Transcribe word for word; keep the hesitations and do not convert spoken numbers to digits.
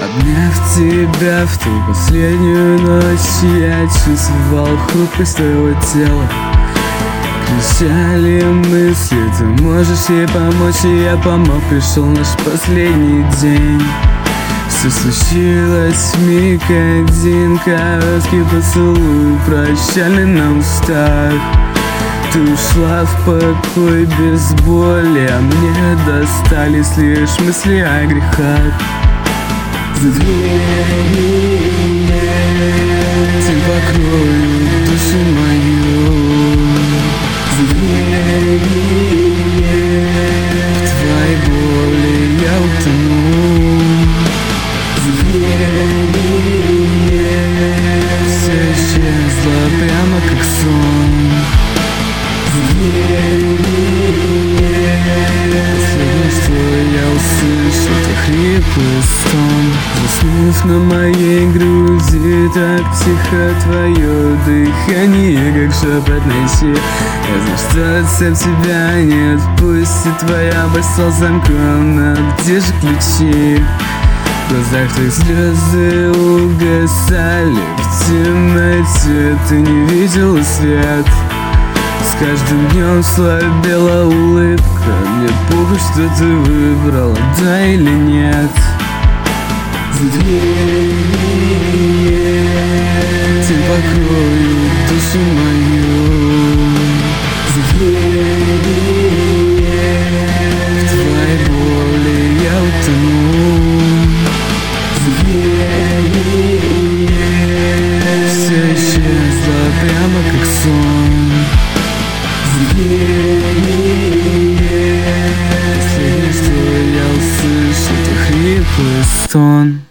Обняв тебя в ту последнюю ночь, я чувствовал хрупкость твоего тела. Кричали мысли, ты можешь ей помочь, и я помог. Пришел наш последний день. Все случилось в миг один, короткий поцелуй, прощальный на устах. Ты ушла в покой без боли, а мне достались лишь мысли о грехах. Задвинь тень покрою душу мою. Задвинь в твоей боли я утону. Задвинь все исчезло прямо как сон. Последнее, что я услышал, это хриплый стон. Заснув на моей груди, так тихо твое дыхание, как шепот ночи. Я знаю, что отцеп тебя не отпустит, твоя боль стала замком, но где же ключи? В глазах твоих слезы угасали в темноте, ты не видела свет. С каждым днем слабела улыбка, мне похуй, что ты выбрала, да или нет. Задвинь тень покрою душу мою. Задвинь в твоей боли я утону. Задвинь все исчезло прямо как сон. Последнее, что я услышал, это хриплый стон.